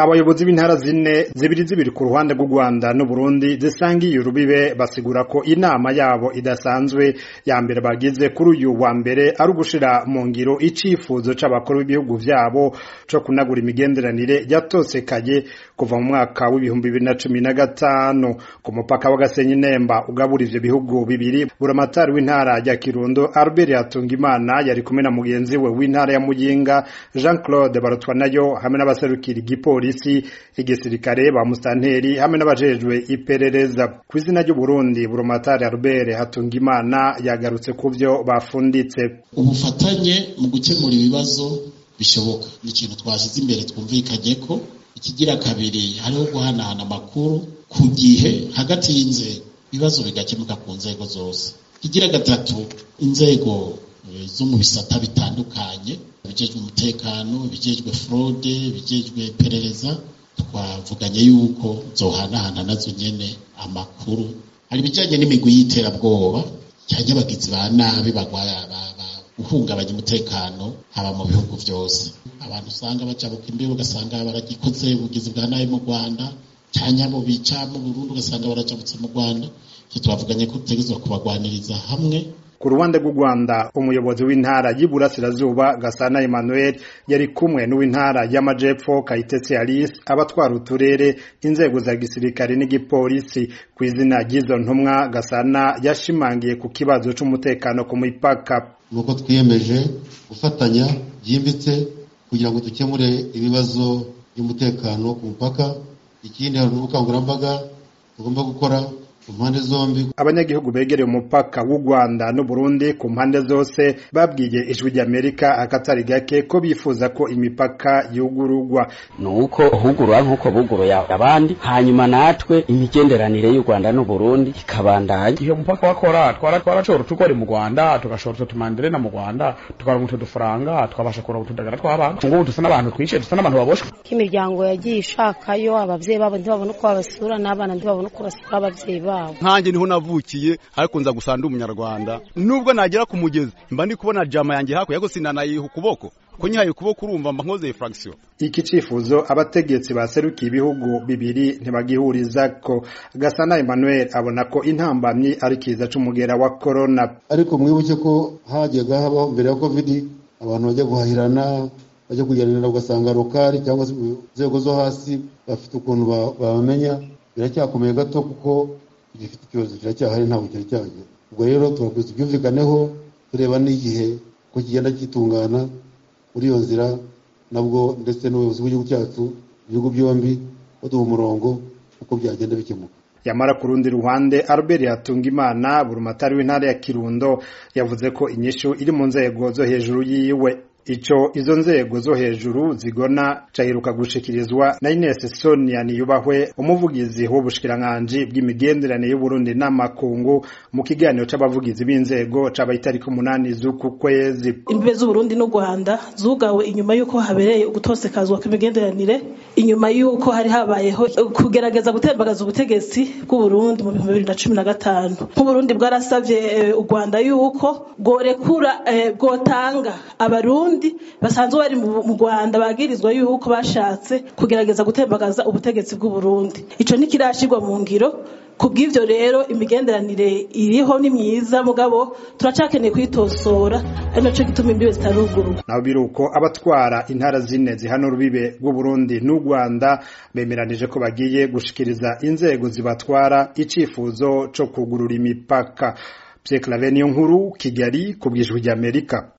Abayobozi b'intara zibiri ku ruhande rw'u Rwanda n'u Burundi zisangiye urubibe basigura ko inama yabo idasanzwe ya mbere bagize kuri uyu wa mbere ari ugushira mu ngiro icifuzo c'abakuru b'ibihugu vyabo co kunagura imigenderanire yatosekaye kuva mu mwaka w'ibihumbi 2015 ku mupaka wa Gasenyi Nemba ugabura ivyo bihugu bibiri. Buramatari w'intara ya Kirundo Albert Hatungimana yari kumwe na mugenzi we w'intara ya Muyinga Jean-Claude Barutwanayo hamwe n'abaserukira igipolisi, igisirikare, ba mustanteri hamwe n'abajejwe iperereza. Kw'izina ry'u Burundi, Buramatari Albert Hatungimana yagarutse kuvyo bafunditse. Ubufatanye mu gukemura ibibazo bishoboka ni ikintu twashize imbere, twumvikanye ko ikigira kabiri hariho guhanahana amakuru ku gihe hagati y'inzego, ibibazo bigakemuka ku nzego zose. Ikigira gatatu, inzego zo mu bisata bitandukanye, bijejwe umutekano, bijejwe fraude, bijejwe iperereza, twavuganye yuko zohanahana nazo nyene amakuru. Hari bijanye n'imigwi y'iterabwoba cyangwa abagizi ba nabi bagwaya uhungabanya umutekano haba mu bihugu vyose. Abantu usanga bacabuka imbibe ugasanga baragikoze ubugizi bwa nabi mu Rwanda, cyangwa abo bica mu Burundi ugasanga baracabutse mu Rwanda. Twavuganye ko tutegezwa kubagwaniriza hamwe. Ku ruhande rw'u Rwanda, umuyobozi w'intara y'Iburasirazuba Gasana Emmanuel yari kumwe n'uw'intara y'Amajepfo Kayitesi Alice, abatwara uturere, inzego za gisirikare n'igipolisi. Kw'izina ry'izo ntumwa, Gasana yashimangiye ku kibazo c'umutekano ku mipaka. Nuko twiyemeje gufatanya byimbitse kugira ngo dukemure ibibazo by'umutekano ku mupaka. Ikindi hari ubukangurambaga tugomba gukora ku mpande zombi. Abanyagihugu begereye umupaka w'u Rwanda n'u Burundi ku mpande zose babwiye Ijwi ry'Amerika akatari gake ko bifuza ko imipaka yugururwa. Nuko hugurwa nkuko buguruya abandi, hanyuma natwe imigenderanire y'u Rwanda n'u Burundi ikabandanya. Iyo mupaka wakora twaracora tukore mu Rwanda tugashora tumandire na mu Rwanda tukaronka utufaranga twabasha kuronka utudagara tw'abantu. Ngo dusa n'abantu twishe, dusa n'abantu baboshwe. Imiryango yagiye ishakayo, abavyeyi babo ntibabona uko babasura, n'abana ntibabona uko basura abavyeyi babo. Nkanjye niho navukiye ariko nza gusanda umunyarwanda, nubwo nagera ku mugezi mba ndi kubona jama yanjye hako yago sinanayiha ukuboko ko nyihaye ukuboko urumva mba nkoze fraction. Iki cifuzo abategetsi baserukiye ibihugu bibiri ntibagihuriza ko. Gasana Emmanuel abona ko intambamyi ari kiza c'umugera wa corona. Ariko mwibuke ko hajyaga habaho mbere ya covid abantu bajya guhahirana, bajya kuganira ugasanga lokali cyangwa se inzego zo hasi bafite ukuntu babamenya. Biracyakomeye gato kuko igifite ikibazo kiracyahari ntabwo cyari. Ubwo rero turakwiriye byumvikaneho tureba n'igihe ko kigenda kitungana muri iyo nzira, nabwo ndetse n'ubuyobozi bw'igihugu cyacu, ibihugu byombi baduha umurongo uko byagenda bikemuka. Yamara ku rundi ruhande, Albert Hatungimana Buramatari w'intara ya Kirundo yavuze ko inyishu iri mu nzego zo hejuru yiwe. Izo nzego zo hejuru zigona cahiruka gushikirizwa na Ines Sonia Niyubahwe, umuvugizi w'ubushikiranganji bw'imigenderanire y'u Burundi n'amakungu, mu kiganiro c'abavugizi b'inzego caba itariki 8 z'uku kwezi. Imbibe z'u Burundi n'u Rwanda zugawe inyuma yuko habereye ugutosekazwa kw'imigenderanire, inyuma yuko hari habayeho kugerageza gutembagaza ubutegetsi bw'u Burundi mu 2015. Nk'u Burundi bwarasavye u Rwanda yuko bworekura bwotanga abarundi basanzwe bari mu Rwanda bagirizwa yuko bashatse kugerageza gutembagaza ubutegetsi bw'u Burundi. Ico nikirashirwa mu ngiro. Kubw'ivyo rero imigenderanire iriho ni myiza, mugabo turacakeneye kwitosora, ari naco gituma imbibe zitaruguru. Naho biruko abatwara intara zine zihana urubibe rw'u Burundi n'u Rwanda bemeranije ko bagiye gushikiriza inzego zibatwara icifuzo co kugurura imipaka. Pierre Claver Niyonkuru, Kigali, ku bw'Ijwi ry'Amerika.